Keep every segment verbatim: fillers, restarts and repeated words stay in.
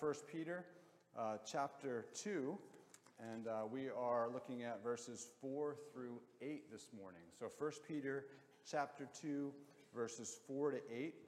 First Peter uh, chapter two, and uh, we are looking at verses four through eight this morning. So First Peter chapter two, verses four to eight.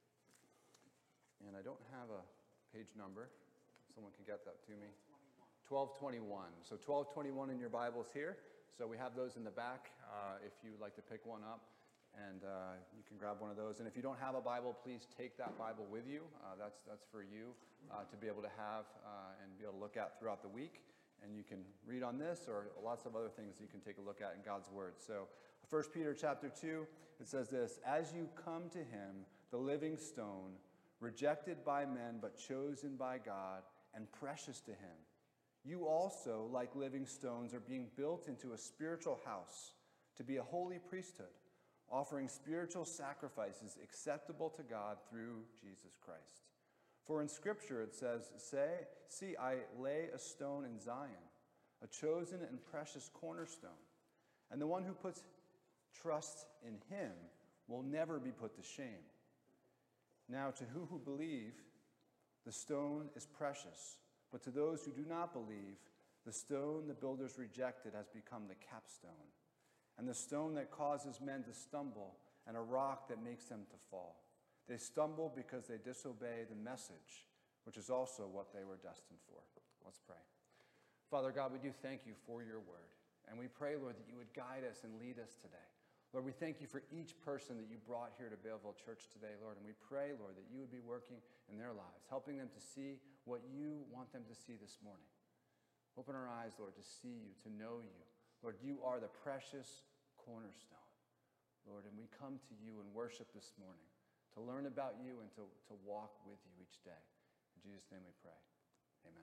And I don't have a page number. Someone can get that to me. twelve twenty-one. So twelve twenty-one in your Bibles here. So we have those in the back uh, if you'd like to pick one up. And uh, you can grab one of those. And if you don't have a Bible, please take that Bible with you. Uh, that's that's for you uh, to be able to have uh, and be able to look at throughout the week. And you can read on this or lots of other things you can take a look at in God's Word. So First Peter chapter two, it says this: "As you come to him, the living stone, rejected by men but chosen by God and precious to him, you also, like living stones, are being built into a spiritual house to be a holy priesthood, offering spiritual sacrifices acceptable to God through Jesus Christ. For in Scripture it says, Say, see, I lay a stone in Zion, a chosen and precious cornerstone, and the one who puts trust in him will never be put to shame. Now to who who believe, the stone is precious, but to those who do not believe, the stone the builders rejected has become the capstone, and the stone that causes men to stumble, and a rock that makes them to fall. They stumble because they disobey the message, which is also what they were destined for." Let's pray. Father God, we do thank you for your word. And we pray, Lord, that you would guide us and lead us today. Lord, we thank you for each person that you brought here to Baleville Church today, Lord. And we pray, Lord, that you would be working in their lives, helping them to see what you want them to see this morning. Open our eyes, Lord, to see you, to know you. Lord, you are the precious cornerstone, Lord, and we come to you in worship this morning to learn about you and to, to walk with you each day. In Jesus' name we pray. Amen.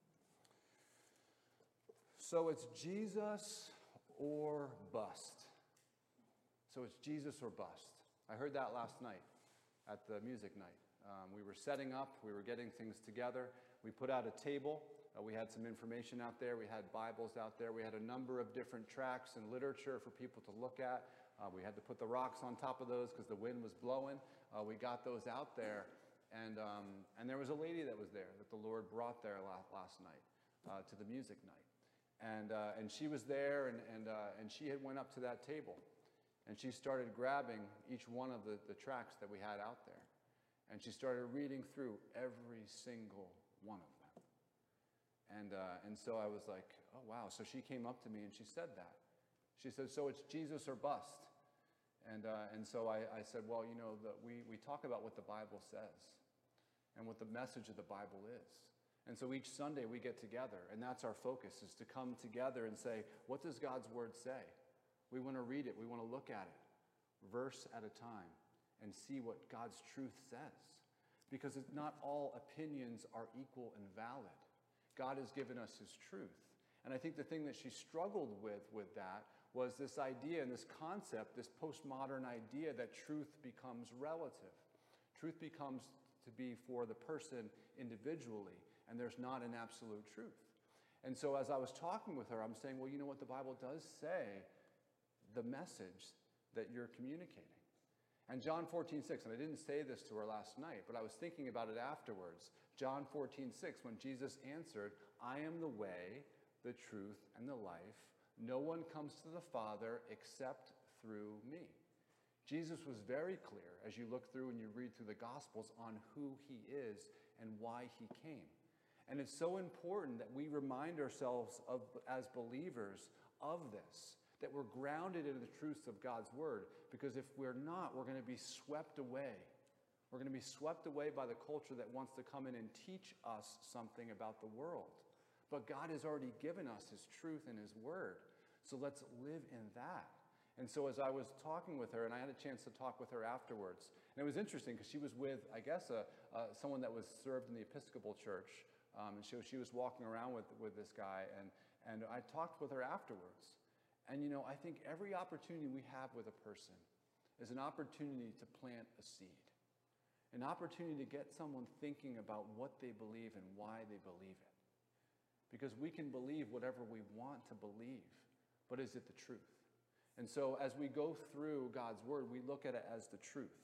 So it's Jesus or bust. So it's Jesus or bust. I heard that last night at the music night. Um, we were setting up, we were getting things together. We put out a table. Uh, we had some information out there. We had Bibles out there. We had a number of different tracts and literature for people to look at. Uh, we had to put the rocks on top of those because the wind was blowing. Uh, we got those out there. And um, and there was a lady that was there that the Lord brought there last, last night uh, to the music night. And uh, and she was there, and, and, uh, and she had went up to that table. And she started grabbing each one of the, the tracts that we had out there. And she started reading through every single one of them. And uh, and so I was like, oh, wow. So she came up to me and she said that. She said, so it's Jesus or bust. And uh, and so I, I said, well, you know, the, we, we talk about what the Bible says and what the message of the Bible is. And so each Sunday we get together, and that's our focus, is to come together and say, what does God's word say? We want to read it. We want to look at it, verse at a time, and see what God's truth says. Because it's not all opinions are equal and valid. God has given us his truth. And I think the thing that she struggled with with that was this idea and this concept, this postmodern idea that truth becomes relative. Truth becomes to be for the person individually, and there's not an absolute truth. And so as I was talking with her, I'm saying, well, you know what, the Bible does say the message that you're communicating. And John fourteen six, and I didn't say this to her last night, but I was thinking about it afterwards. John fourteen six, when Jesus answered, I am the way, the truth, and the life. No one comes to the Father except through me. Jesus was very clear as you look through and you read through the Gospels on who he is and why he came. And it's so important that we remind ourselves of, as believers of this, that we're grounded in the truths of God's word, because if we're not, we're going to be swept away. We're going to be swept away by the culture that wants to come in and teach us something about the world. But God has already given us his truth and his word. So let's live in that. And so as I was talking with her, and I had a chance to talk with her afterwards, and it was interesting because she was with, I guess, a, uh, someone that was served in the Episcopal Church. Um, and she, she was walking around with, with this guy, and, and I talked with her afterwards. And, you know, I think every opportunity we have with a person is an opportunity to plant a seed, an opportunity to get someone thinking about what they believe and why they believe it. Because we can believe whatever we want to believe, but is it the truth? And so as we go through God's word, we look at it as the truth.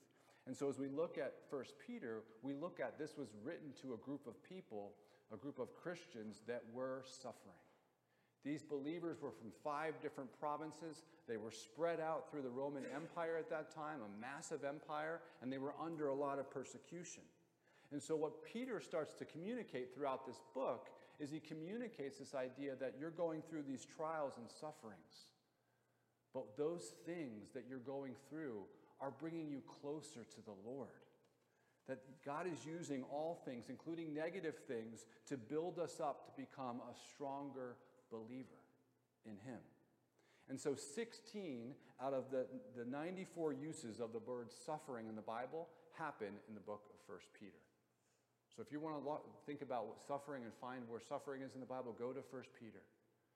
And so as we look at First Peter, we look at this was written to a group of people, a group of Christians that were suffering. These believers were from five different provinces. They were spread out through the Roman Empire at that time, a massive empire, and they were under a lot of persecution. And so what Peter starts to communicate throughout this book is he communicates this idea that you're going through these trials and sufferings. But those things that you're going through are bringing you closer to the Lord. That God is using all things, including negative things, to build us up to become a stronger believer in him. And so sixteen out of the, the ninety-four uses of the word suffering in the Bible happen in the book of First Peter. So if you want to think about what suffering and find where suffering is in the Bible, go to First Peter.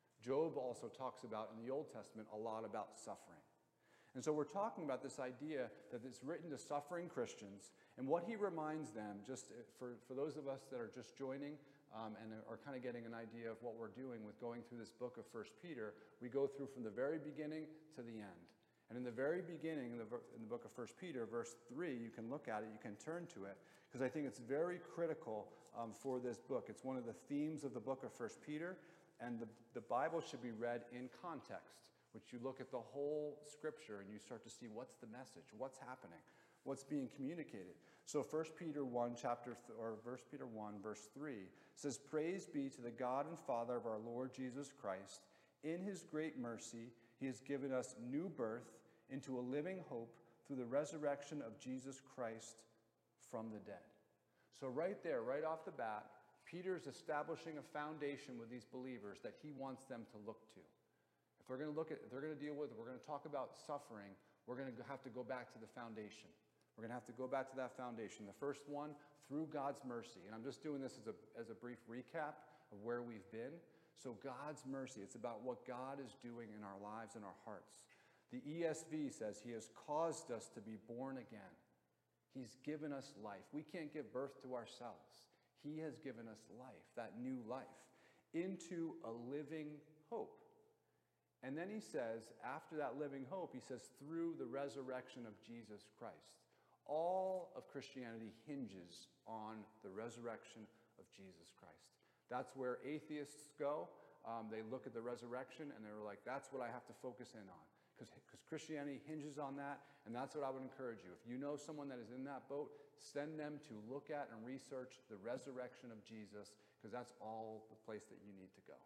Job also talks about, in the Old Testament, a lot about suffering. And so we're talking about this idea that it's written to suffering Christians, and what he reminds them, just for, for those of us that are just joining um, and are kind of getting an idea of what we're doing with going through this book of First Peter, we go through from the very beginning to the end. And in the very beginning, in the, in the book of First Peter, verse three, you can look at it, you can turn to it, because I think it's very critical um, for this book. It's one of the themes of the book of First Peter, and the, the Bible should be read in context, which you look at the whole scripture and you start to see what's the message, what's happening, what's being communicated. So First Peter one, chapter th- or First Peter one, verse three says, "Praise be to the God and Father of our Lord Jesus Christ. In his great mercy, he has given us new birth into a living hope through the resurrection of Jesus Christ from the dead." So right there, right off the bat, Peter's establishing a foundation with these believers that he wants them to look to. If we're going to look at, if they're going to deal with, we're going to talk about suffering, we're going to have to go back to the foundation. We're going to have to go back to that foundation. The first one, through God's mercy. And I'm just doing this as a, as a brief recap of where we've been. So God's mercy, it's about what God is doing in our lives and our hearts. The E S V says he has caused us to be born again. He's given us life. We can't give birth to ourselves. He has given us life, that new life, into a living hope. And then he says, after that living hope, he says, through the resurrection of Jesus Christ. All of Christianity hinges on the resurrection of Jesus Christ. That's where atheists go. Um, they look at the resurrection and they're like, that's what I have to focus in on. Because Christianity hinges on that, and that's what I would encourage you. If you know someone that is in that boat, send them to look at and research the resurrection of Jesus, because that's all the place that you need to go.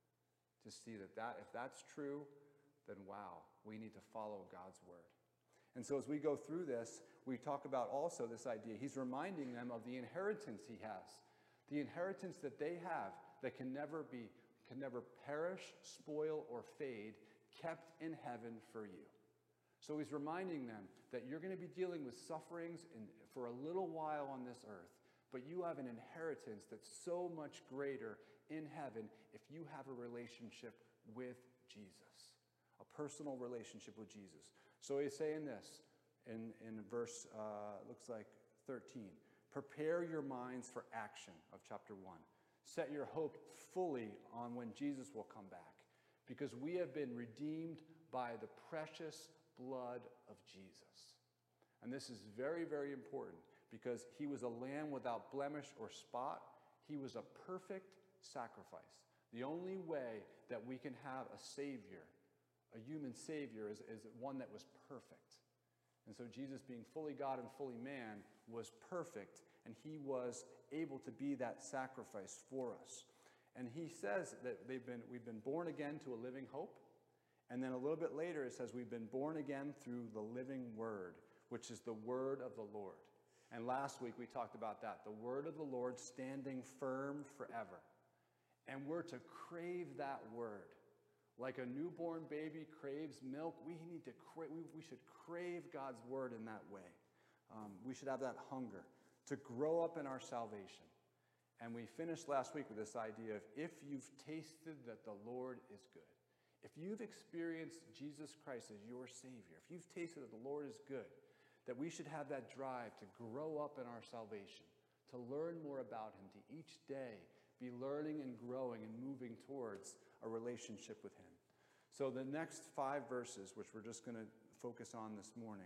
To see that, that if that's true, then wow, we need to follow God's word. And so as we go through this, we talk about also this idea. He's reminding them of the inheritance he has. The inheritance that they have that can never be, can never perish, spoil, or fade, kept in heaven for you. So he's reminding them that you're going to be dealing with sufferings in, for a little while on this earth, but you have an inheritance that's so much greater in heaven if you have a relationship with Jesus, a personal relationship with Jesus. So he's saying this in, in verse, uh, looks like thirteen, "Prepare your minds for action," of chapter one. "Set your hope fully on when Jesus will come back, because we have been redeemed by the precious blood of Jesus." And this is very, very important, because he was a lamb without blemish or spot. He was a perfect sacrifice. The only way that we can have a savior, a human savior, is, is one that was perfect. And so Jesus, being fully God and fully man, was perfect, and he was able to be that sacrifice for us. And he says that they've been, we've been born again to a living hope. And then a little bit later, it says we've been born again through the living word, which is the word of the Lord. And last week we talked about that, the word of the Lord standing firm forever. And we're to crave that word. Like a newborn baby craves milk, we need to cra- we, we should crave God's word in that way. Um, we should have that hunger to grow up in our salvation. And we finished last week with this idea of if you've tasted that the Lord is good, if you've experienced Jesus Christ as your Savior, if you've tasted that the Lord is good, that we should have that drive to grow up in our salvation, to learn more about him, to each day be learning and growing and moving towards a relationship with him. So the next five verses, which we're just going to focus on this morning,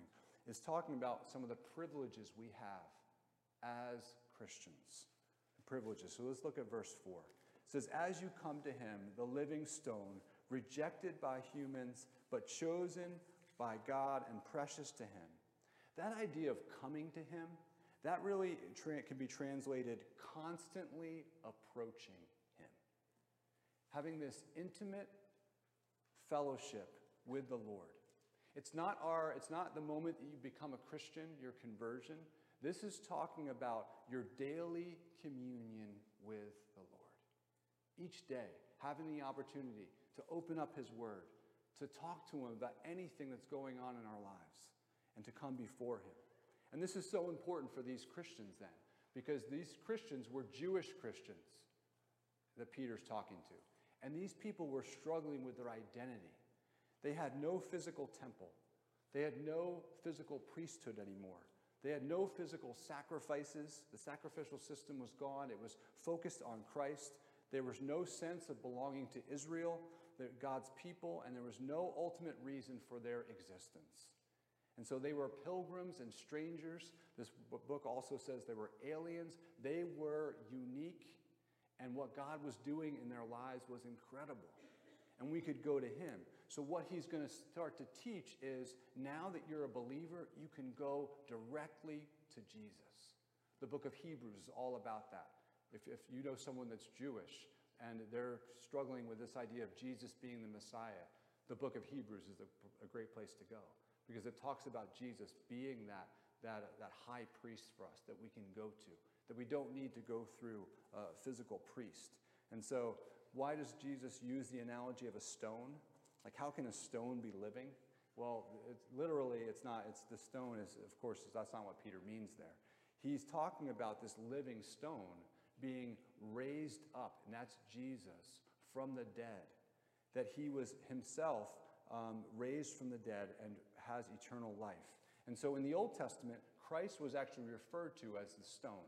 is talking about some of the privileges we have as Christians. The privileges. So let's look at verse four. It says, as you come to him, the living stone, rejected by humans, but chosen by God and precious to him. That idea of coming to him, that really tra- can be translated constantly approaching him. Having this intimate fellowship with the Lord. It's not our, it's not the moment that you become a Christian, your conversion. This is talking about your daily communion with the Lord. Each day, having the opportunity to open up his word, to talk to him about anything that's going on in our lives, and to come before him. And this is so important for these Christians then, because these Christians were Jewish Christians that Peter's talking to. And these people were struggling with their identity. They had no physical temple. They had no physical priesthood anymore. They had no physical sacrifices. The sacrificial system was gone. It was focused on Christ. There was no sense of belonging to Israel, God's people, and there was no ultimate reason for their existence. And so they were pilgrims and strangers. This book also says they were aliens. They were unique, and what God was doing in their lives was incredible. And we could go to him. So what he's going to start to teach is, now that you're a believer, you can go directly to Jesus. The book of Hebrews is all about that. If, if you know someone that's Jewish and they're struggling with this idea of Jesus being the Messiah, the book of Hebrews is a, a great place to go, because it talks about Jesus being that, that, that high priest for us that we can go to, that we don't need to go through a physical priest. And so why does Jesus use the analogy of a stone? Like, how can a stone be living? Well, it's, literally, it's not, it's the stone is, of course, that's not what Peter means there. He's talking about this living stone being raised up, and that's Jesus, from the dead, that he was himself um, raised from the dead and has eternal life. And so in the Old Testament, Christ was actually referred to as the stone.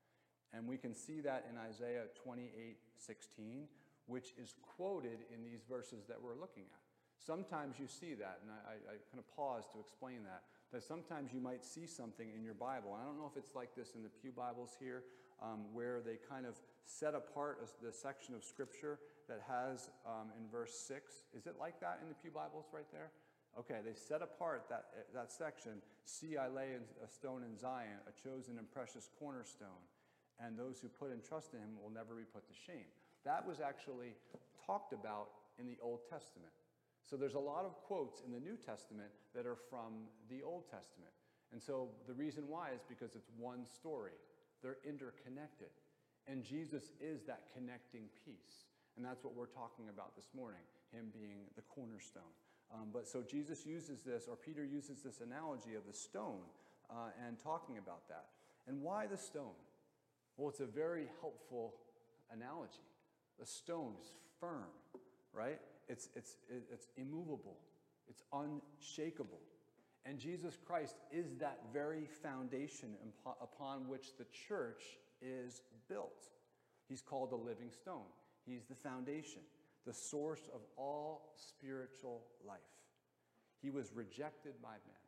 And we can see that in Isaiah twenty-eight sixteen, which is quoted in these verses that we're looking at. Sometimes you see that, and I, I kind of pause to explain that, that sometimes you might see something in your Bible. I don't know if it's like this in the Pew Bibles here, um, where they kind of set apart the section of Scripture that has um, in verse six. Is it like that in the Pew Bibles right there? Okay, they set apart that, that section. See, I lay a stone in Zion, a chosen and precious cornerstone, and those who put and trust in him will never be put to shame. That was actually talked about in the Old Testament. So there's a lot of quotes in the New Testament that are from the Old Testament. And so the reason why is because it's one story. They're interconnected. And Jesus is that connecting piece. And that's what we're talking about this morning, him being the cornerstone. Um, but so Jesus uses this, or Peter uses this analogy of the stone uh, and talking about that. And why the stone? Well, it's a very helpful analogy. The stone is firm, right? It's, it's, it's immovable. It's unshakable. And Jesus Christ is that very foundation upon which the church is built. He's called the living stone. He's the foundation, the source of all spiritual life. He was rejected by men.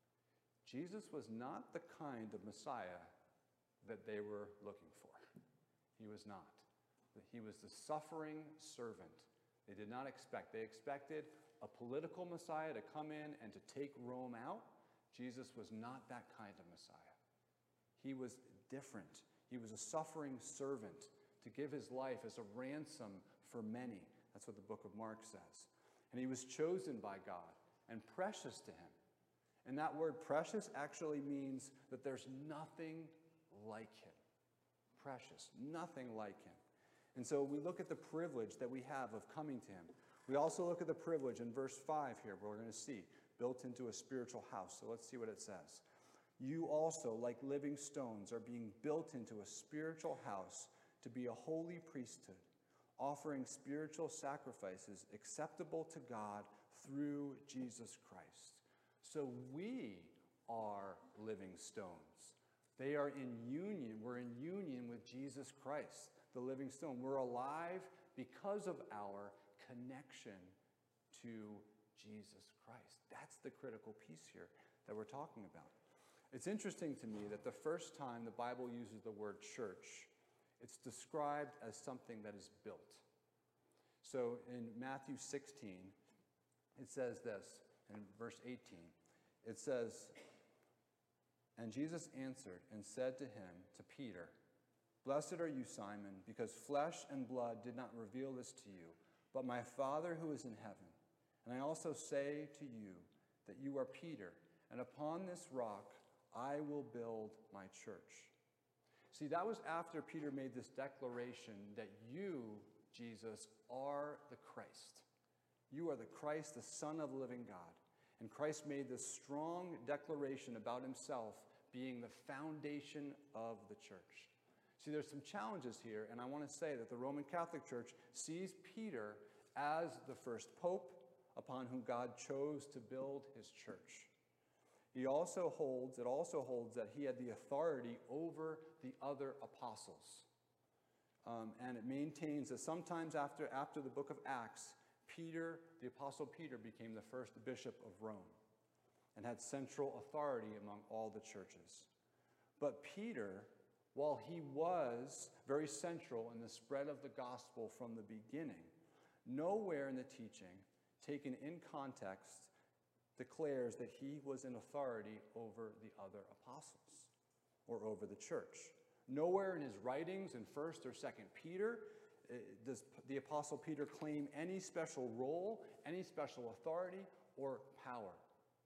Jesus was not the kind of Messiah that they were looking for. He was not. He was the suffering servant they did not expect. They expected a political Messiah to come in and to take Rome out. Jesus was not that kind of Messiah. He was different. He was a suffering servant to give his life as a ransom for many. That's what the book of Mark says. And he was chosen by God and precious to him. And that word precious actually means that there's nothing like him. Precious, nothing like him. And so we look at the privilege that we have of coming to him. We also look at the privilege in verse five here, where we're going to see, built into a spiritual house. So let's see what it says. You also, like living stones, are being built into a spiritual house to be a holy priesthood, offering spiritual sacrifices acceptable to God through Jesus Christ. So we are living stones. They are in union. We're in union with Jesus Christ, the living stone. We're alive because of our connection to Jesus Christ. That's the critical piece here. that we're talking about. It's interesting to me that the first time the Bible uses the word church, it's described as something that is built. So in Matthew sixteen, it says this, in verse eighteen, it says, "And Jesus answered and said to him, to Peter, 'Blessed are you, Simon, because flesh and blood did not reveal this to you, but my Father who is in heaven. And I also say to you that you are Peter, and upon this rock I will build my church.'" See, that was after Peter made this declaration that you, Jesus, are the Christ. You are the Christ, the Son of the living God. And Christ made this strong declaration about himself being the foundation of the church. See, there's some challenges here, and I want to say that the Roman Catholic Church sees Peter as the first pope upon whom God chose to build his church. He also holds, it also holds that he had the authority over the other apostles. Um, and it maintains that sometimes after, after the book of Acts, Peter, the apostle Peter, became the first bishop of Rome and had central authority among all the churches. But Peter, while he was very central in the spread of the gospel from the beginning, nowhere in the teaching, taken in context, declares that he was in authority over the other apostles or over the church. Nowhere in his writings in first or second Peter does the apostle Peter claim any special role, any special authority, or power.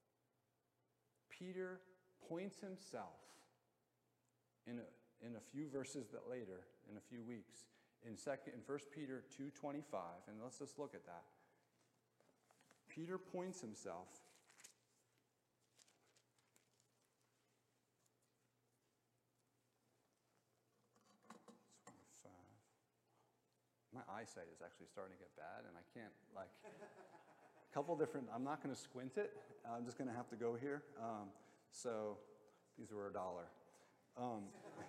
Peter points himself in a, in a few verses that later, in a few weeks, in second in First Peter two twenty-five, and let's just look at that. Peter points himself My eyesight is actually starting to get bad, and I can't, like, a couple different, I'm not going to squint it. I'm just going to have to go here. Um, so these were a dollar. Um,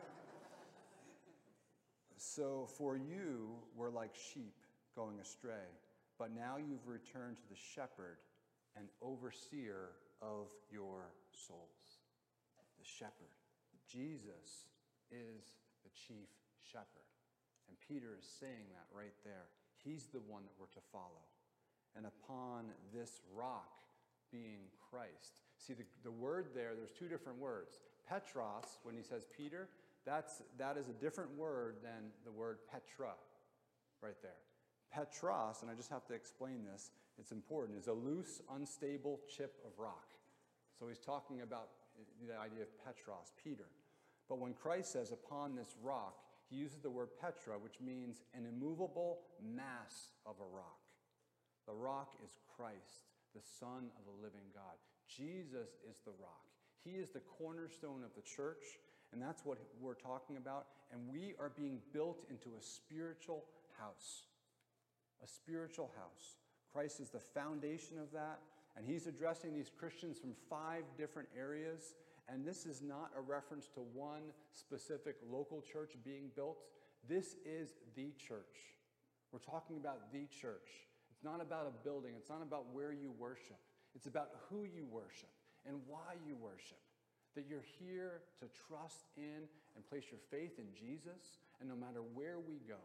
so for you were like sheep going astray, but now you've returned to the shepherd and overseer of your souls. The shepherd. Jesus is the chief shepherd. And Peter is saying that right there. He's the one that we're to follow. And upon this rock being Christ. See, the, the word there, there's two different words. Petros, when he says Peter, that's, that is a different word than the word Petra, right there. Petros, and I just have to explain this, it's important, is a loose, unstable chip of rock. So he's talking about the idea of Petros, Peter. But when Christ says, upon this rock, he uses the word Petra, which means an immovable mass of a rock. The rock is Christ, the Son of the living God. Jesus is the rock. He is the cornerstone of the church, and that's what we're talking about. And we are being built into a spiritual house. A spiritual house. Christ is the foundation of that, and he's addressing these Christians from five different areas. And this is not a reference to one specific local church being built. This is the church. We're talking about the church. It's not about a building. It's not about where you worship. It's about who you worship and why you worship. That you're here to trust in and place your faith in Jesus, and no matter where we go,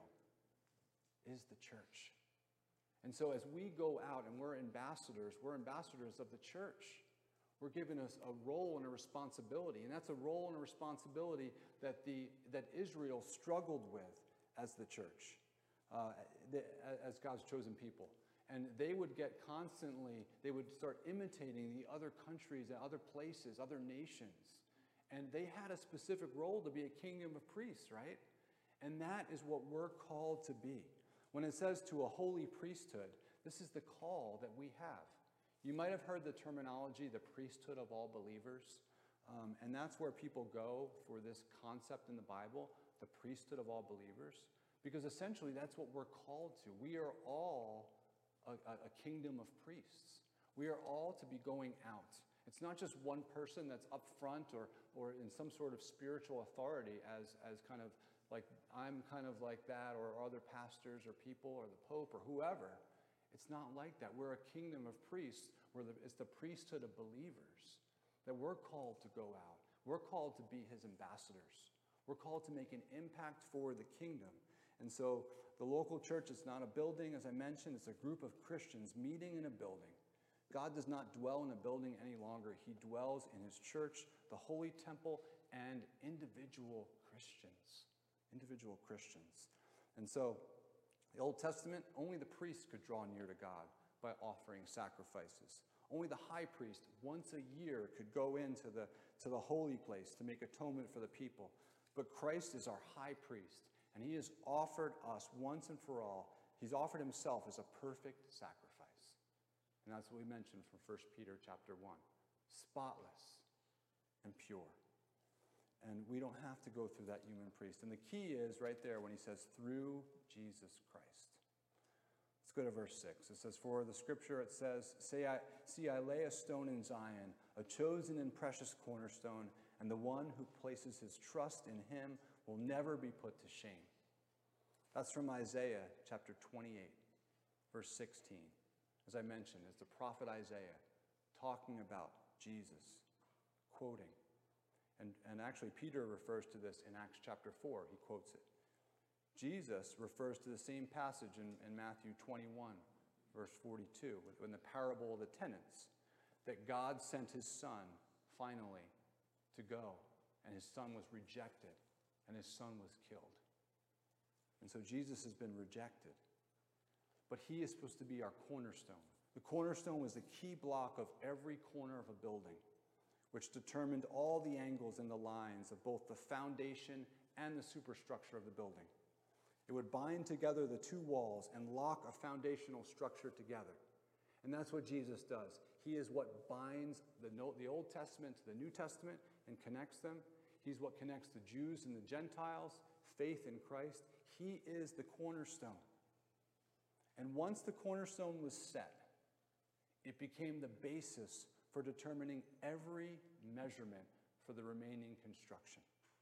is the church. And so as we go out and we're ambassadors, we're ambassadors of the church. We're given us a role and a responsibility, and that's a role and a responsibility that the that Israel struggled with as the church, uh, the, as God's chosen people. And they would get constantly, they would start imitating the other countries and other places, other nations. And they had a specific role to be a kingdom of priests, right? And that is what we're called to be. When it says to a holy priesthood, this is the call that we have. You might have heard the terminology, the priesthood of all believers. Um, and that's where people go for this concept in the Bible, the priesthood of all believers. Because essentially that's what we're called to. We are all a, a, a kingdom of priests. We are all to be going out. It's not just one person that's up front or, or in some sort of spiritual authority as, as kind of like, I'm kind of like that, or other pastors or people or the Pope or whoever. It's not like that. We're a kingdom of priests. We're the, it's the priesthood of believers. that we're called to go out. We're called to be his ambassadors. We're called to make an impact for the kingdom. And so the local church is not a building, as I mentioned. It's a group of Christians meeting in a building. God does not dwell in a building any longer. He dwells in his church, the holy temple, and individual Christians. Individual Christians. And so the Old Testament, only the priests could draw near to God by offering sacrifices. Only the high priest once a year could go into the, to the holy place to make atonement for the people. But Christ is our high priest, and he has offered us once and for all. He's offered himself as a perfect sacrifice. And that's what we mentioned from First Peter chapter one. Spotless and pure. And we don't have to go through that human priest. And the key is right there when he says, through Jesus Christ. Let's go to verse six. It says, for the scripture, it says, Say I, see, I lay a stone in Zion, a chosen and precious cornerstone, and the one who places his trust in him will never be put to shame. That's from Isaiah chapter twenty-eight, verse sixteen. As I mentioned, it's the prophet Isaiah talking about Jesus, quoting. And, and actually, Peter refers to this in Acts chapter four. He quotes it. Jesus refers to the same passage in, in Matthew twenty-one, verse forty-two, in the parable of the tenants, that God sent his son, finally, to go, and his son was rejected, and his son was killed. And so Jesus has been rejected. But he is supposed to be our cornerstone. The cornerstone was the key block of every corner of a building, which determined all the angles and the lines of both the foundation and the superstructure of the building. It would bind together the two walls and lock a foundational structure together. And that's what Jesus does. He is what binds the, the Old Testament to the New Testament and connects them. He's what connects the Jews and the Gentiles, faith in Christ. He is the cornerstone. And once the cornerstone was set, it became the basis for determining every measurement for the remaining construction.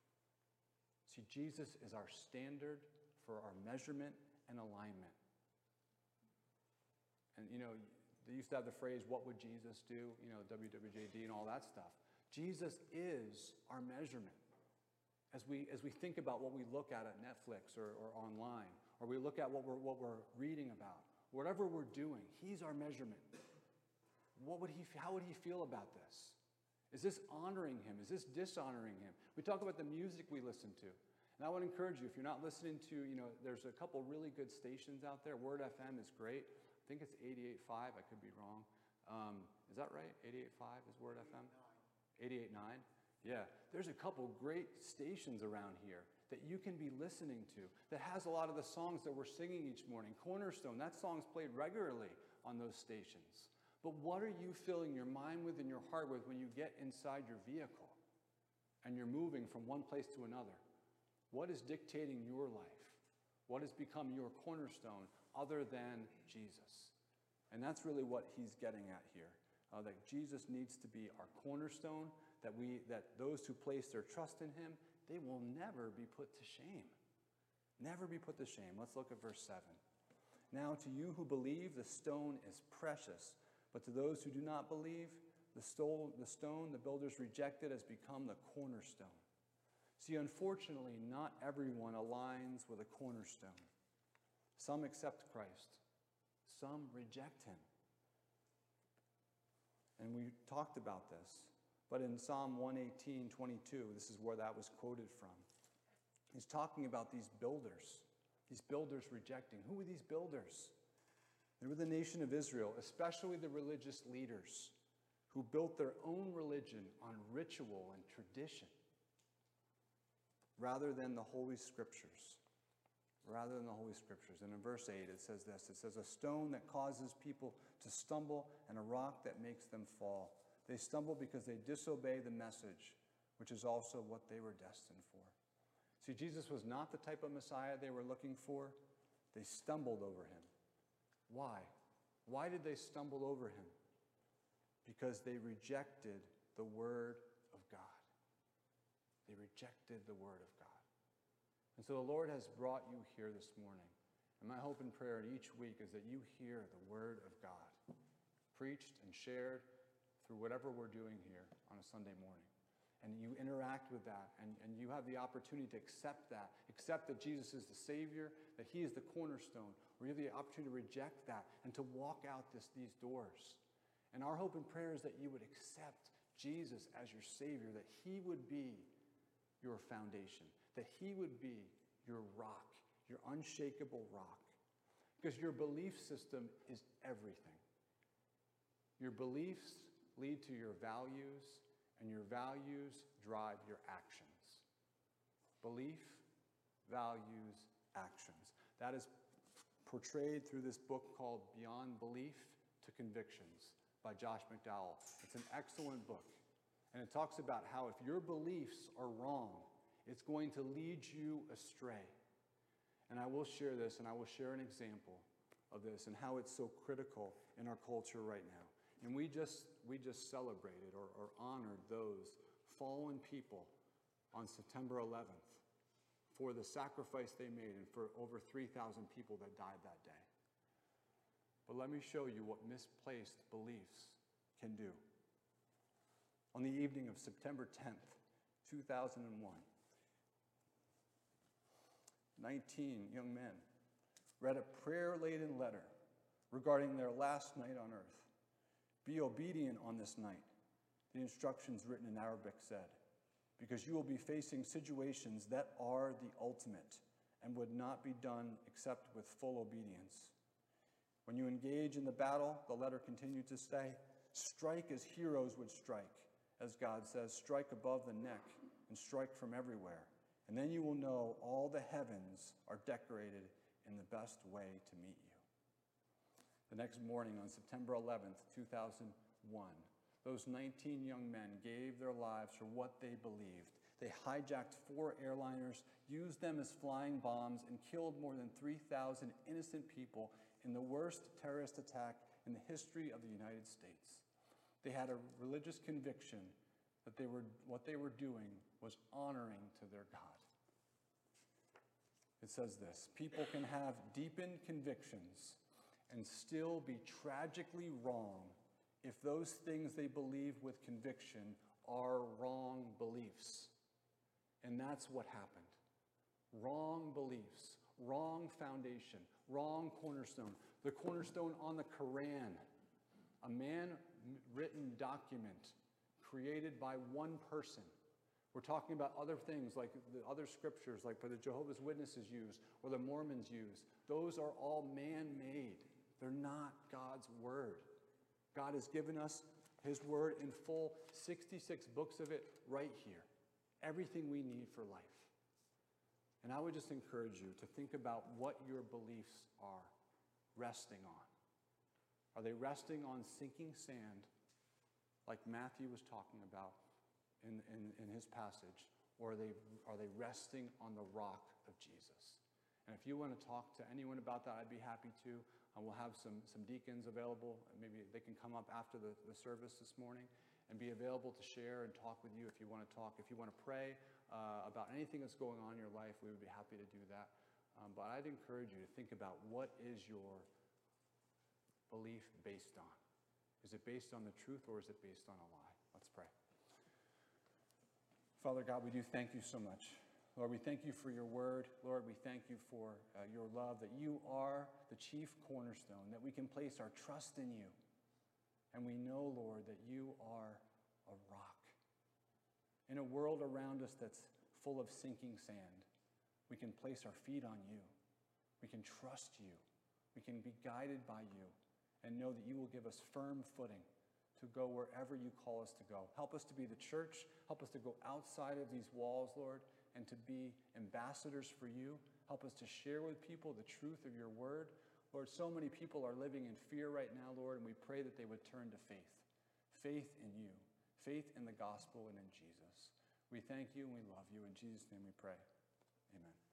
See, Jesus is our standard for our measurement and alignment. And, you know, they used to have the phrase, what would Jesus do? You know, W W J D and all that stuff. Jesus is our measurement. As we, as we think about what we look at at Netflix or, or online, or we look at what we're, what we're reading about, whatever we're doing, he's our measurement. What would he, how would he feel about this? Is this honoring him? Is this dishonoring him? We talk about the music we listen to. And I would encourage you, if you're not listening to, you know, there's a couple really good stations out there. Word F M is great. I think it's eighty-eight point five. I could be wrong. Um, is that right? eighty-eight point five is Word F M? eighty-eight point nine? Yeah. There's a couple great stations around here that you can be listening to that has a lot of the songs that we're singing each morning. Cornerstone, that song's played regularly on those stations. But what are you filling your mind with and your heart with when you get inside your vehicle and you're moving from one place to another? What is dictating your life? What has become your cornerstone other than Jesus? And that's really what he's getting at here, uh, that Jesus needs to be our cornerstone, that we, that those who place their trust in him, they will never be put to shame. Never be put to shame. Let's look at verse seven. Now to you who believe, the stone is precious. But to those who do not believe, the stone, the stone the builders rejected has become the cornerstone. See, unfortunately, not everyone aligns with a cornerstone. Some accept Christ. Some reject him. And we talked about this. But in Psalm one eighteen, twenty-two, this is where that was quoted from. He's talking about these builders. These builders rejecting. Who were these builders? They were the nation of Israel, especially the religious leaders who built their own religion on ritual and tradition rather than the Holy Scriptures. Rather than the Holy Scriptures. And in verse eight it says this. It says, a stone that causes people to stumble and a rock that makes them fall. They stumble because they disobey the message, which is also what they were destined for. See, Jesus was not the type of Messiah they were looking for. They stumbled over him. Why? Why did they stumble over him? Because they rejected the word of God. They rejected the word of God. And so the Lord has brought you here this morning. And my hope and prayer each week is that you hear the word of God, preached and shared through whatever we're doing here on a Sunday morning. And you interact with that, and, and you have the opportunity to accept that, accept that Jesus is the Savior, that he is the cornerstone, or you have the opportunity to reject that and to walk out this, these doors. And our hope and prayer is that you would accept Jesus as your Savior, that he would be your foundation, that he would be your rock, your unshakable rock. Because your belief system is everything. Your beliefs lead to your values, and your values drive your actions. Belief, values, actions. That is portrayed through this book called Beyond Belief to Convictions by Josh McDowell. It's an excellent book. And it talks about how if your beliefs are wrong, it's going to lead you astray. And I will share this, and I will share an example of this and how it's so critical in our culture right now. And we just we just celebrated or, or honored those fallen people on September eleventh for the sacrifice they made and for over three thousand people that died that day. But let me show you what misplaced beliefs can do. On the evening of September tenth, two thousand one, nineteen young men read a prayer-laden letter regarding their last night on earth. Be obedient on this night, the instructions written in Arabic said, because you will be facing situations that are the ultimate and would not be done except with full obedience. When you engage in the battle, the letter continued to say, strike as heroes would strike, as God says, strike above the neck and strike from everywhere. And then you will know all the heavens are decorated in the best way to meet you. The next morning on September eleventh, two thousand one, those nineteen young men gave their lives for what they believed. They hijacked four airliners, used them as flying bombs, and killed more than three thousand innocent people in the worst terrorist attack in the history of the United States. They had a religious conviction that they were, what they were doing was honoring to their God. It says this, people can have deepened convictions and still be tragically wrong if those things they believe with conviction are wrong beliefs. And that's what happened. Wrong beliefs, wrong foundation, wrong cornerstone. The cornerstone on the Quran, a man-written document created by one person. We're talking about other things like the other scriptures, like the Jehovah's Witnesses use or the Mormons use. Those are all man-made. They're not God's word. God has given us his word in full, sixty-six books of it right here. Everything we need for life. And I would just encourage you to think about what your beliefs are resting on. Are they resting on sinking sand, like Matthew was talking about in, in, in his passage, or are they, are they resting on the rock of Jesus? And if you want to talk to anyone about that, I'd be happy to. And we'll have some, some deacons available. Maybe they can come up after the, the service this morning and be available to share and talk with you if you want to talk. If you want to pray uh, about anything that's going on in your life, we would be happy to do that. Um, but I'd encourage you to think about what is your belief based on? Is it based on the truth or is it based on a lie? Let's pray. Father God, we do thank you so much. Lord, we thank you for your word. Lord, we thank you for uh, your love, that you are the chief cornerstone, that we can place our trust in you. And we know, Lord, that you are a rock. In a world around us that's full of sinking sand, we can place our feet on you. We can trust you. We can be guided by you and know that you will give us firm footing to go wherever you call us to go. Help us to be the church. Help us to go outside of these walls, Lord, and to be ambassadors for you. Help us to share with people the truth of your word. Lord, so many people are living in fear right now, Lord, and we pray that they would turn to faith. Faith in you. Faith in the gospel and in Jesus. We thank you and we love you. In Jesus' name we pray. Amen.